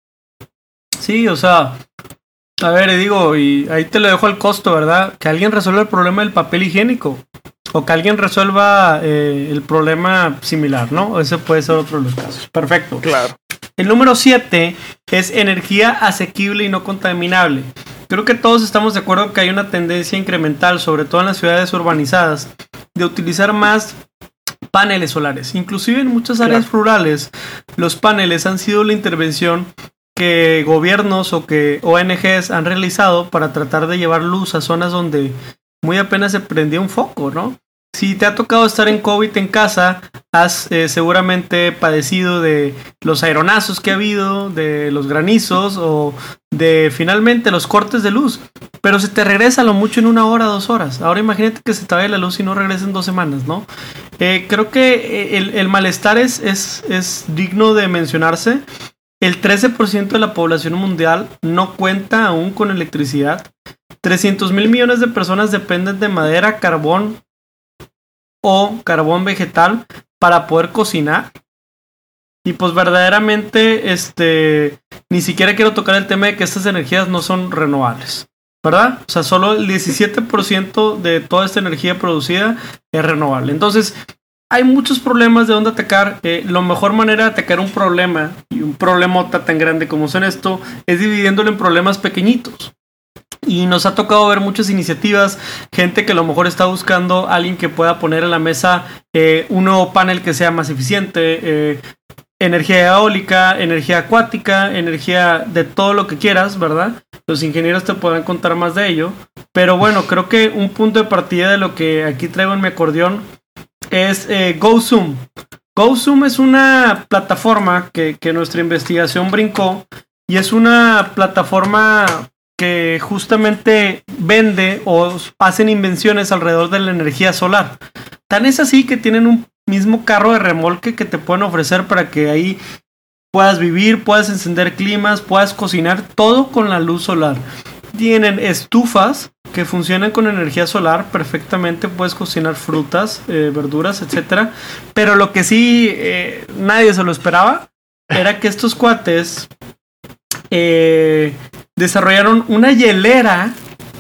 Sí, o sea, a ver, digo, y ahí te lo dejo al costo, ¿verdad? Que alguien resuelva el problema del papel higiénico, o que alguien resuelva eh, el problema similar, ¿no? Ese puede ser otro de los casos. Perfecto. Claro. El número siete es energía asequible y no contaminable. Creo que todos estamos de acuerdo que hay una tendencia incremental, sobre todo en las ciudades urbanizadas, de utilizar más paneles solares. Inclusive en muchas áreas claro. rurales, los paneles han sido la intervención que gobiernos o que O N Ges han realizado para tratar de llevar luz a zonas donde muy apenas se prendía un foco, ¿no? Si te ha tocado estar en COVID en casa, has eh, seguramente padecido de los aeronazos que ha habido, de los granizos o de finalmente los cortes de luz. Pero se te regresa a lo mucho en una hora, dos horas. Ahora imagínate que se te vaya la luz y no regresa en dos semanas, ¿no? Eh, creo que el, el malestar es, es, es digno de mencionarse. el trece por ciento de la población mundial no cuenta aún con electricidad. trescientos mil millones de personas dependen de madera, carbón o carbón vegetal para poder cocinar. Y pues verdaderamente, este, ni siquiera quiero tocar el tema de que estas energías no son renovables, ¿verdad? O sea, solo el diecisiete por ciento de toda esta energía producida es renovable. Entonces, hay muchos problemas de dónde atacar. Eh, la mejor manera de atacar un problema, y un problemota tan grande como son esto, es dividiéndolo en problemas pequeñitos. Y nos ha tocado ver muchas iniciativas, gente que a lo mejor está buscando a alguien que pueda poner en la mesa eh, un nuevo panel que sea más eficiente, eh, energía eólica, energía acuática, energía de todo lo que quieras, ¿verdad? Los ingenieros te podrán contar más de ello. Pero bueno, creo que un punto de partida de lo que aquí traigo en mi acordeón es eh, GoZoom. GoZoom es una plataforma que, que nuestra investigación brincó y es una plataforma que justamente vende o hacen invenciones alrededor de la energía solar. Tan es así que tienen un mismo carro de remolque que te pueden ofrecer para que ahí puedas vivir, puedas encender climas, puedas cocinar, todo con la luz solar. Tienen estufas que funcionan con energía solar perfectamente, puedes cocinar frutas, eh, verduras, etcétera. Pero lo que sí eh, nadie se lo esperaba era que estos cuates eh, desarrollaron una hielera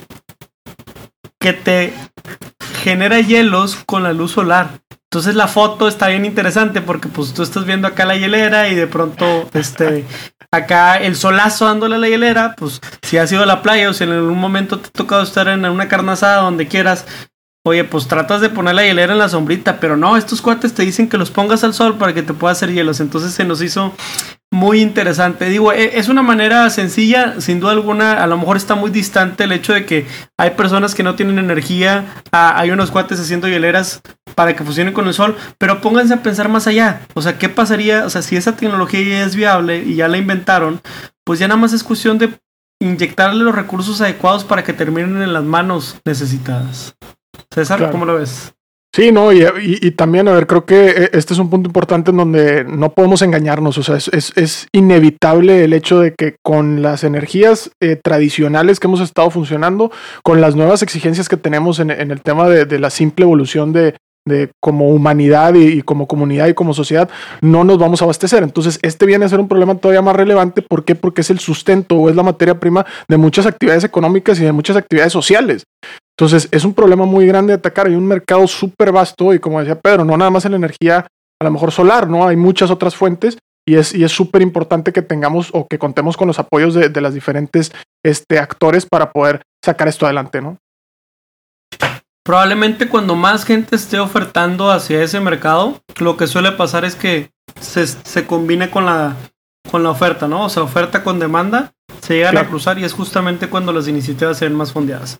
que te genera hielos con la luz solar. Entonces la foto está bien interesante porque pues tú estás viendo acá la hielera y de pronto este acá el solazo dándole a la hielera, pues si has ido a la playa o si en algún momento te ha tocado estar en una carne asada donde quieras, oye, pues tratas de poner la hielera en la sombrita, pero no, estos cuates te dicen que los pongas al sol para que te pueda hacer hielos. Entonces se nos hizo muy interesante. Digo, es una manera sencilla, sin duda alguna. A lo mejor está muy distante el hecho de que hay personas que no tienen energía. Ah, hay unos cuates haciendo hieleras para que funcionen con el sol, pero pónganse a pensar más allá. O sea, ¿qué pasaría? O sea, si esa tecnología ya es viable y ya la inventaron, pues ya nada más es cuestión de inyectarle los recursos adecuados para que terminen en las manos necesitadas. César, claro. ¿Cómo lo ves? Sí, no, y, y, y también, a ver, creo que este es un punto importante en donde no podemos engañarnos. O sea, es, es, es inevitable el hecho de que con las energías eh, tradicionales que hemos estado funcionando, con las nuevas exigencias que tenemos en, en el tema de, de la simple evolución de, de como humanidad y, y como comunidad y como sociedad, no nos vamos a abastecer. Entonces, este viene a ser un problema todavía más relevante. ¿Por qué? Porque es el sustento o es la materia prima de muchas actividades económicas y de muchas actividades sociales. Entonces es un problema muy grande de atacar. Hay un mercado súper vasto y como decía Pedro, no nada más en la energía a lo mejor solar, ¿no? Hay muchas otras fuentes y es y es súper importante que tengamos o que contemos con los apoyos de, de las diferentes este, actores para poder sacar esto adelante, ¿no? Probablemente cuando más gente esté ofertando hacia ese mercado, lo que suele pasar es que se, se combine con la, con la oferta, ¿no? O sea, oferta con demanda, se llegan claro. a cruzar y es justamente cuando las iniciativas se ven más fondeadas.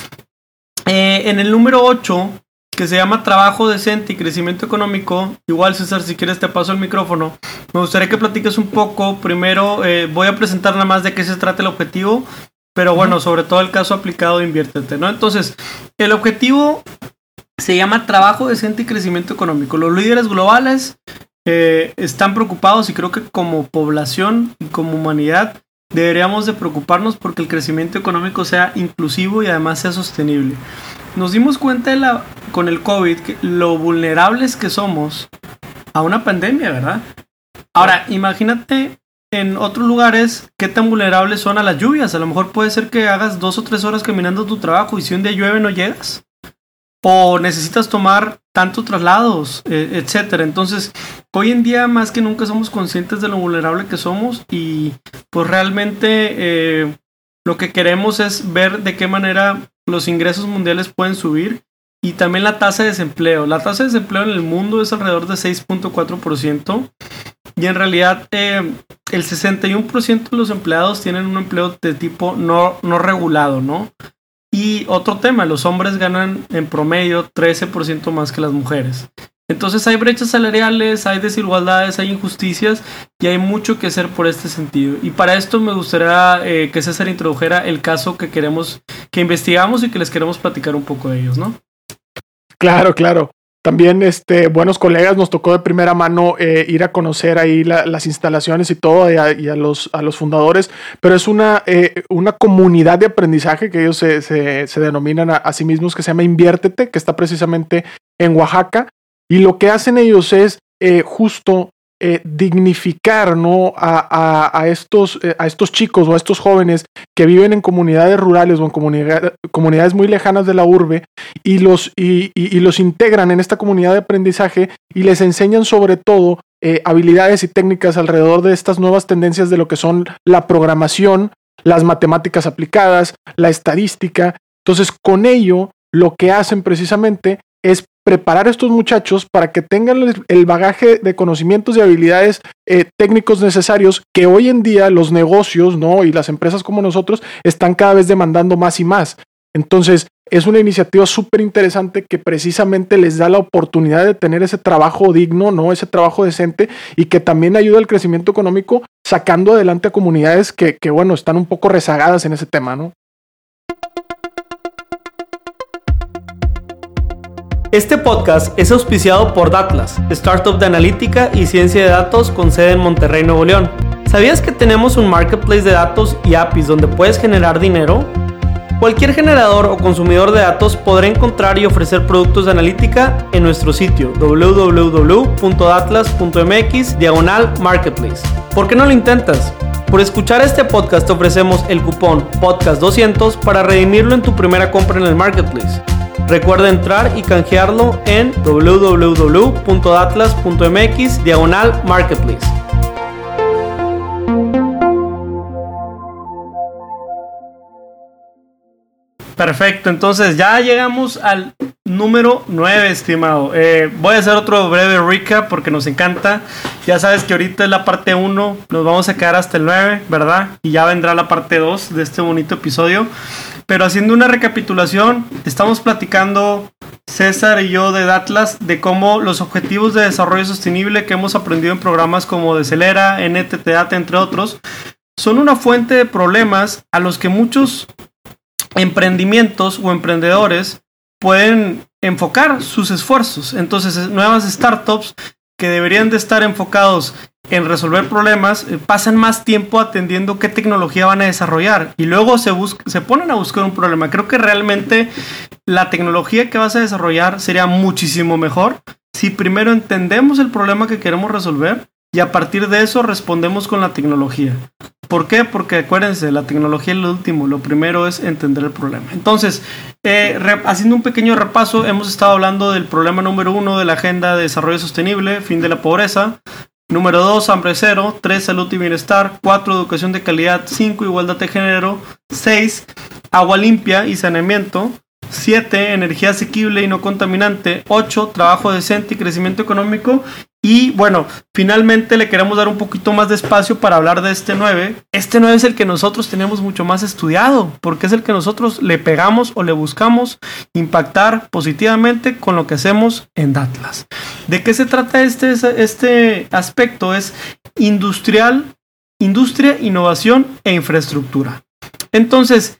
Eh, en el número ocho, que se llama Trabajo Decente y Crecimiento Económico, igual César, si quieres te paso el micrófono, me gustaría que platiques un poco. Primero eh, voy a presentar nada más de qué se trata el objetivo, pero bueno, sobre todo el caso aplicado de Inviértete, ¿no? Entonces, el objetivo se llama Trabajo Decente y Crecimiento Económico. Los líderes globales eh, están preocupados y creo que como población y como humanidad deberíamos de preocuparnos porque el crecimiento económico sea inclusivo y además sea sostenible. Nos dimos cuenta de la, con el COVID que lo vulnerables que somos a una pandemia, ¿verdad? Ahora, imagínate en otros lugares qué tan vulnerables son a las lluvias. A lo mejor puede ser que hagas dos o tres horas caminando a tu trabajo y si un día llueve no llegas. O necesitas tomar tantos traslados, eh, etcétera. Entonces, hoy en día más que nunca somos conscientes de lo vulnerable que somos y pues realmente eh, lo que queremos es ver de qué manera los ingresos mundiales pueden subir y también la tasa de desempleo. La tasa de desempleo en el mundo es alrededor de seis punto cuatro por ciento y en realidad eh, el sesenta y uno por ciento de los empleados tienen un empleo de tipo no, no regulado, ¿no? Y otro tema, los hombres ganan en promedio trece por ciento más que las mujeres. Entonces hay brechas salariales, hay desigualdades, hay injusticias y hay mucho que hacer por este sentido. Y para esto me gustaría eh, que César introdujera el caso que queremos, que investigamos y que les queremos platicar un poco de ellos, ¿no? Claro, claro. también este, buenos colegas, nos tocó de primera mano eh, ir a conocer ahí la, las instalaciones y todo, y a, y a, los, a los fundadores, pero es una, eh, una comunidad de aprendizaje que ellos se, se, se denominan a, a sí mismos, que se llama Inviértete, que está precisamente en Oaxaca, y lo que hacen ellos es eh, justo eh, dignificar, ¿no? a, a, a, estos, eh, a estos chicos o a estos jóvenes que viven en comunidades rurales o en comunidad, comunidades muy lejanas de la urbe, y los, y, y, y los integran en esta comunidad de aprendizaje y les enseñan sobre todo eh, habilidades y técnicas alrededor de estas nuevas tendencias de lo que son la programación, las matemáticas aplicadas, la estadística. Entonces, con ello, lo que hacen precisamente es preparar a estos muchachos para que tengan el bagaje de conocimientos y habilidades eh, técnicos necesarios que hoy en día los negocios, ¿no? y las empresas como nosotros están cada vez demandando más y más. Entonces, es una iniciativa súper interesante que precisamente les da la oportunidad de tener ese trabajo digno, ¿no? ese trabajo decente, y que también ayuda al crecimiento económico, sacando adelante a comunidades que, que bueno, están un poco rezagadas en ese tema, ¿no? Este podcast es auspiciado por Datlas, startup de analítica y ciencia de datos con sede en Monterrey, Nuevo León. ¿Sabías que tenemos un marketplace de datos y A P Is donde puedes generar dinero? Cualquier generador o consumidor de datos podrá encontrar y ofrecer productos de analítica en nuestro sitio doble u doble u doble u punto datlas punto m x diagonal marketplace. ¿Por qué no lo intentas? Por escuchar este podcast te ofrecemos el cupón podcast doscientos para redimirlo en tu primera compra en el marketplace. Recuerda entrar y canjearlo en doble u doble u doble u punto datlas punto m x diagonal marketplace. Perfecto, entonces ya llegamos al número nueve, estimado. Eh, voy a hacer otro breve recap porque nos encanta. Ya sabes que ahorita es la parte uno, nos vamos a quedar hasta el nueve, ¿verdad? Y ya vendrá la parte dos de este bonito episodio. Pero haciendo una recapitulación, estamos platicando César y yo de Datlas, de cómo los objetivos de desarrollo sostenible que hemos aprendido en programas como Decelera, N T T Data, entre otros, son una fuente de problemas a los que muchos emprendimientos o emprendedores pueden enfocar sus esfuerzos. Entonces, nuevas startups que deberían de estar enfocados en resolver problemas, eh, pasan más tiempo atendiendo qué tecnología van a desarrollar y luego se, busca, se ponen a buscar un problema. Creo que realmente la tecnología que vas a desarrollar sería muchísimo mejor si primero entendemos el problema que queremos resolver y a partir de eso respondemos con la tecnología. ¿Por qué? Porque acuérdense, la tecnología es lo último, lo primero es entender el problema. Entonces, eh, re, haciendo un pequeño repaso, hemos estado hablando del problema número uno de la Agenda de Desarrollo Sostenible, fin de la pobreza. Número dos, hambre cero. tres, salud y bienestar. cuatro, educación de calidad. cinco, igualdad de género. seis, agua limpia y saneamiento. siete, energía asequible y no contaminante. ocho, trabajo decente y crecimiento económico. Y bueno, finalmente le queremos dar un poquito más de espacio para hablar de este nueve. Este nueve es el que nosotros tenemos mucho más estudiado, porque es el que nosotros le pegamos o le buscamos impactar positivamente con lo que hacemos en Datlas. ¿De qué se trata este, este aspecto? Es industrial, industria, innovación e infraestructura. Entonces,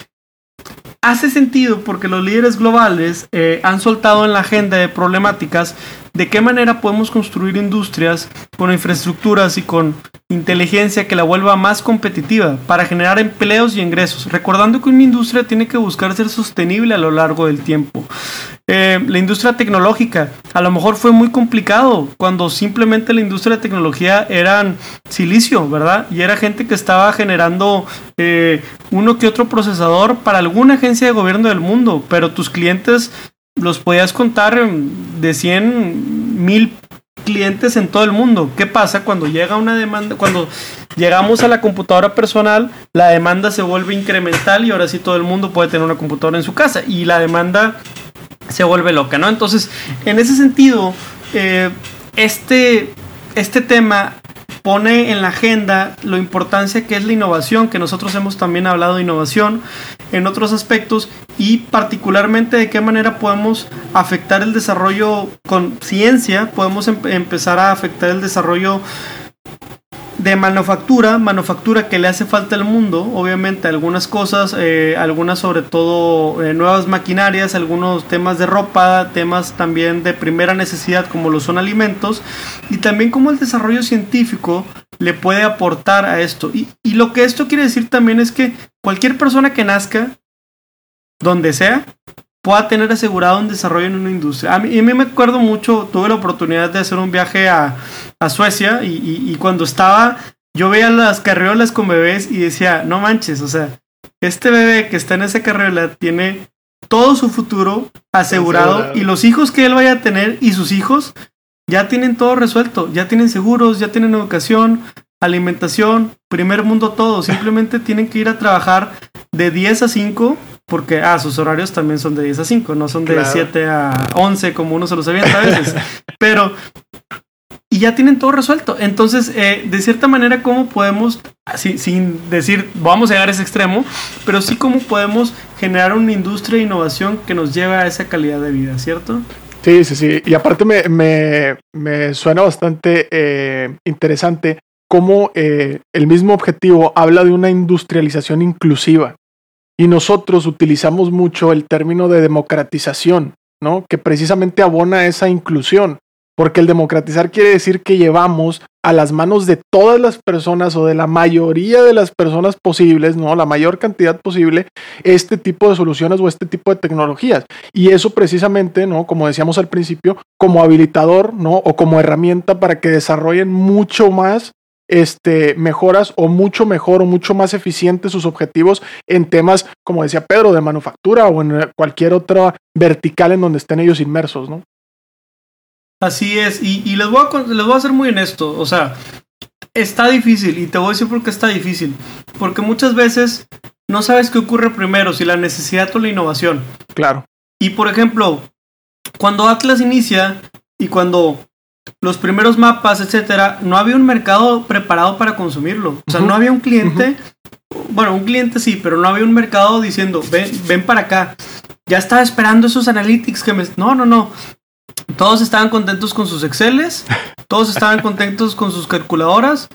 hace sentido porque los líderes globales eh, han soltado en la agenda de problemáticas de qué manera podemos construir industrias con infraestructuras y con inteligencia que la vuelva más competitiva para generar empleos y ingresos, recordando que una industria tiene que buscar ser sostenible a lo largo del tiempo. Eh, la industria tecnológica a lo mejor fue muy complicado cuando simplemente la industria de tecnología eran silicio, ¿verdad? Y era gente que estaba generando eh, uno que otro procesador para alguna agencia de gobierno del mundo, pero tus clientes los podías contar de cien mil clientes en todo el mundo. ¿Qué pasa cuando llega una demanda? Cuando llegamos a la computadora personal, la demanda se vuelve incremental y ahora sí todo el mundo puede tener una computadora en su casa y la demanda se vuelve loca, ¿no? Entonces, en ese sentido, eh, este, este tema pone en la agenda la importancia que es la innovación, que nosotros hemos también hablado de innovación en otros aspectos y particularmente de qué manera podemos afectar el desarrollo con ciencia, podemos em- empezar a afectar el desarrollo de manufactura, manufactura que le hace falta al mundo, obviamente algunas cosas, eh, algunas sobre todo eh, nuevas maquinarias, algunos temas de ropa, temas también de primera necesidad como lo son alimentos, y también cómo el desarrollo científico le puede aportar a esto. Y, y lo que esto quiere decir también es que cualquier persona que nazca, donde sea, pueda tener asegurado un desarrollo en una industria. A mí, a mí me acuerdo mucho, tuve la oportunidad de hacer un viaje a, a Suecia y, y, y cuando estaba, yo veía las carriolas con bebés y decía, no manches, o sea, este bebé que está en esa carriola tiene todo su futuro asegurado, asegurado y los hijos que él vaya a tener y sus hijos ya tienen todo resuelto, ya tienen seguros, ya tienen educación, alimentación, primer mundo todo, simplemente tienen que ir a trabajar de diez a cinco, porque ah, sus horarios también son de diez a cinco, no son de claro. siete a once como uno se los avienta a veces, pero y ya tienen todo resuelto. Entonces, eh, de cierta manera, ¿cómo podemos, sin, sin decir vamos a llegar a ese extremo, pero sí cómo podemos generar una industria de innovación que nos lleve a esa calidad de vida, ¿cierto? Sí, sí, sí. Y aparte me, me, me suena bastante eh, interesante cómo eh, el mismo objetivo habla de una industrialización inclusiva. Y nosotros utilizamos mucho el término de democratización, ¿no? Que precisamente abona esa inclusión. Porque el democratizar quiere decir que llevamos a las manos de todas las personas o de la mayoría de las personas posibles, ¿no? La mayor cantidad posible, este tipo de soluciones o este tipo de tecnologías. Y eso precisamente, ¿no? Como decíamos al principio, como habilitador, ¿no? O como herramienta para que desarrollen mucho más este, mejoras o mucho mejor o mucho más eficientes sus objetivos en temas, como decía Pedro, de manufactura o en cualquier otra vertical en donde estén ellos inmersos, ¿no? Así es, y, y les, voy a, les voy a ser muy honesto, o sea, está difícil, y te voy a decir por qué está difícil, porque muchas veces no sabes qué ocurre primero, si la necesidad o la innovación. Claro. Y por ejemplo, cuando Atlas inicia, y cuando los primeros mapas, etcétera, no había un mercado preparado para consumirlo, o sea, uh-huh. no había un cliente, uh-huh. bueno, un cliente sí, pero no había un mercado diciendo, ven, ven para acá, ya estaba esperando esos analytics que me... No, no, no. Todos estaban contentos con sus Exceles, todos estaban contentos con sus calculadoras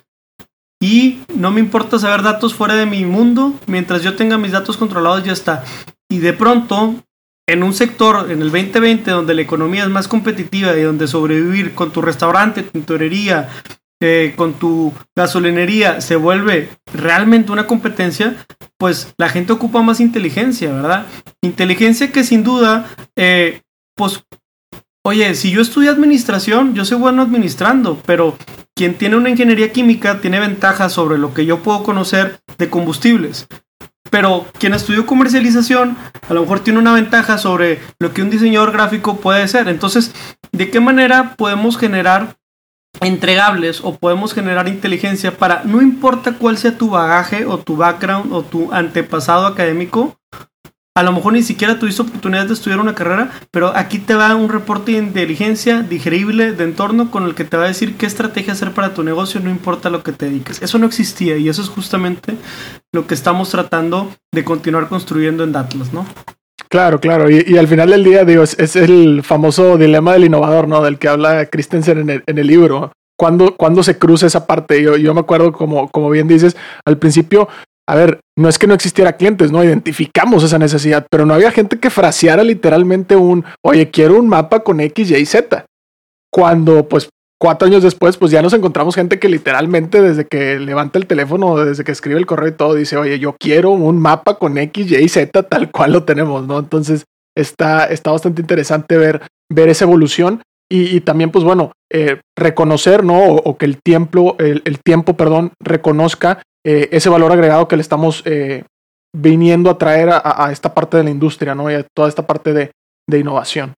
y no me importa saber datos fuera de mi mundo, mientras yo tenga mis datos controlados ya está. Y de pronto, en un sector, en el veinte veinte, donde la economía es más competitiva y donde sobrevivir con tu restaurante, tu tintorería, eh, con tu gasolinería se vuelve realmente una competencia, pues la gente ocupa más inteligencia, ¿verdad? Inteligencia que sin duda, eh, pues... Oye, si yo estudié administración, yo soy bueno administrando, pero quien tiene una ingeniería química tiene ventajas sobre lo que yo puedo conocer de combustibles. Pero quien estudió comercialización, a lo mejor tiene una ventaja sobre lo que un diseñador gráfico puede ser. Entonces, ¿de qué manera podemos generar entregables o podemos generar inteligencia para, no importa cuál sea tu bagaje o tu background o tu antepasado académico? A lo mejor ni siquiera tuviste oportunidad de estudiar una carrera, pero aquí te va un reporte de inteligencia digerible de entorno con el que te va a decir qué estrategia hacer para tu negocio, no importa lo que te dediques. Eso no existía y eso es justamente lo que estamos tratando de continuar construyendo en Atlas, ¿no? Claro, claro. Y, y al final del día, digo, es, es el famoso dilema del innovador, ¿no? Del que habla Christensen en el, en el libro. ¿Cuándo, cuándo se cruza esa parte? Yo, yo me acuerdo, como, como bien dices, al principio... A ver, no es que no existiera clientes, no identificamos esa necesidad, pero no había gente que fraseara literalmente un, oye, quiero un mapa con X, Y, Z. Cuando, pues, cuatro años después, pues ya nos encontramos gente que literalmente desde que levanta el teléfono, desde que escribe el correo y todo, dice, oye, yo quiero un mapa con X, Y, Z, tal cual lo tenemos, ¿no? Entonces, está, está bastante interesante ver, ver esa evolución y, y también, pues, bueno, eh, reconocer, ¿no? O, o que el tiempo, el, el tiempo, perdón, reconozca Eh, ese valor agregado que le estamos eh, viniendo a traer a, a esta parte de la industria, ¿no? Y a toda esta parte de, de innovación.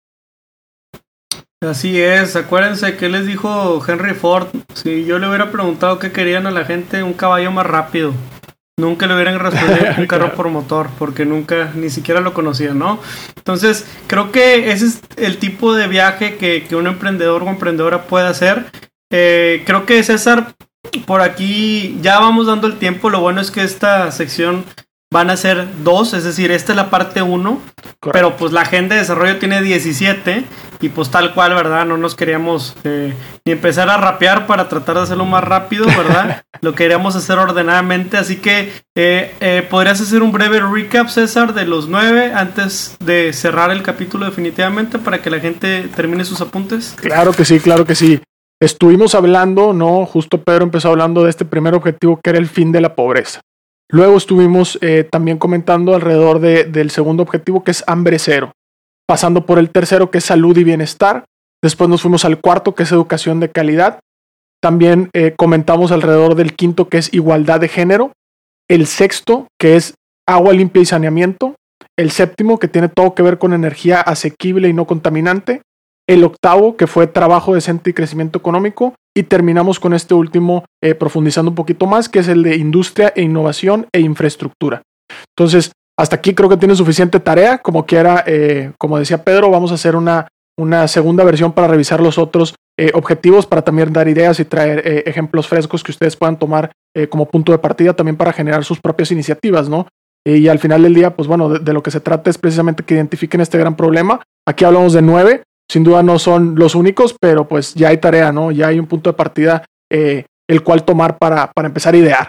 Así es, acuérdense que les dijo Henry Ford, si yo le hubiera preguntado qué querían a la gente, un caballo más rápido. Nunca le hubieran respondido un carro por motor, porque nunca, ni siquiera lo conocían, ¿no? Entonces, creo que ese es el tipo de viaje que, que un emprendedor o emprendedora puede hacer. Eh, creo que César... Por aquí ya vamos dando el tiempo. Lo bueno es que esta sección van a ser dos, es decir, esta es la parte uno. Pero pues la agenda de desarrollo tiene diecisiete y pues tal cual, ¿verdad? No nos queríamos eh, ni empezar a rapear para tratar de hacerlo más rápido, ¿verdad? Lo queríamos hacer ordenadamente, así que eh, eh, ¿podrías hacer un breve recap, César, de los nueve antes de cerrar el capítulo definitivamente para que la gente termine sus apuntes? Claro que sí, claro que sí. Estuvimos hablando, ¿no? Justo Pedro empezó hablando de este primer objetivo que era el fin de la pobreza. Luego estuvimos eh, también comentando alrededor de, del segundo objetivo, que es hambre cero, pasando por el tercero, que es salud y bienestar. Después nos fuimos al cuarto, que es educación de calidad. También eh, comentamos alrededor del quinto, que es igualdad de género. El sexto, que es agua limpia y saneamiento. El séptimo, que tiene todo que ver con energía asequible y no contaminante. El octavo, que fue trabajo decente y crecimiento económico. Y terminamos con este último, eh, profundizando un poquito más, que es el de industria e innovación e infraestructura. Entonces, hasta aquí creo que tiene suficiente tarea. Como quiera, eh, como decía Pedro, vamos a hacer una, una segunda versión para revisar los otros eh, objetivos, para también dar ideas y traer eh, ejemplos frescos que ustedes puedan tomar eh, como punto de partida también para generar sus propias iniciativas, ¿no? Eh, y al final del día, pues bueno, de, de lo que se trata es precisamente que identifiquen este gran problema. Aquí hablamos de nueve. Sin duda no son los únicos, pero pues ya hay tarea, ¿no? Ya hay un punto de partida eh, el cual tomar para, para empezar a idear.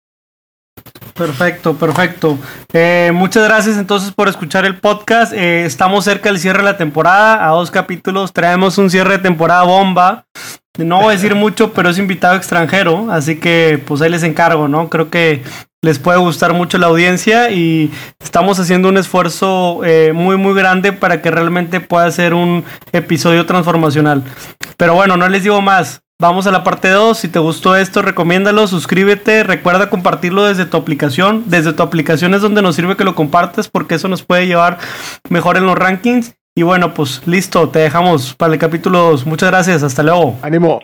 Perfecto, perfecto. Eh, muchas gracias entonces por escuchar el podcast. Eh, estamos cerca del cierre de la temporada. A dos capítulos traemos un cierre de temporada bomba. No voy a decir mucho, pero es invitado extranjero. Así que pues ahí les encargo, ¿no? Creo que les puede gustar mucho la audiencia y estamos haciendo un esfuerzo eh, muy muy grande para que realmente pueda ser un episodio transformacional. Pero bueno, no les digo más. Vamos a la parte dos. Si te gustó esto, recomiéndalo, suscríbete, recuerda compartirlo desde tu aplicación. Desde tu aplicación es donde nos sirve que lo compartes porque eso nos puede llevar mejor en los rankings. Y bueno, pues listo, te dejamos para el capítulo dos. Muchas gracias, hasta luego. ¡Ánimo!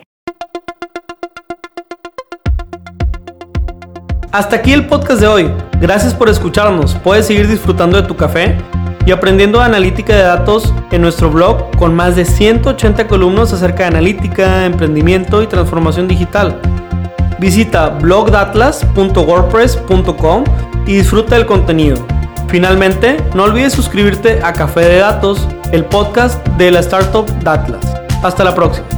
Hasta aquí el podcast de hoy. Gracias por escucharnos. Puedes seguir disfrutando de tu café y aprendiendo analítica de datos en nuestro blog con más de ciento ochenta columnas acerca de analítica, emprendimiento y transformación digital. Visita blog datlas punto wordpress punto com y disfruta del contenido. Finalmente, no olvides suscribirte a Café de Datos, el podcast de la startup Datlas. Hasta la próxima.